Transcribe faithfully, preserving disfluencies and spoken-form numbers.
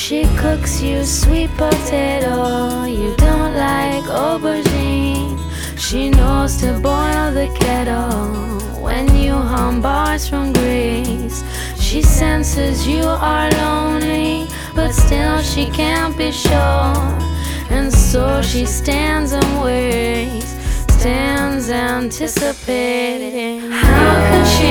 She cooks you sweet potato, you don't like aubergine. She knows to boil the kettle when you hum bars from Greece. She senses you are lonely, but still she can't be sure. And so she stands and waits, stands anticipating. How can she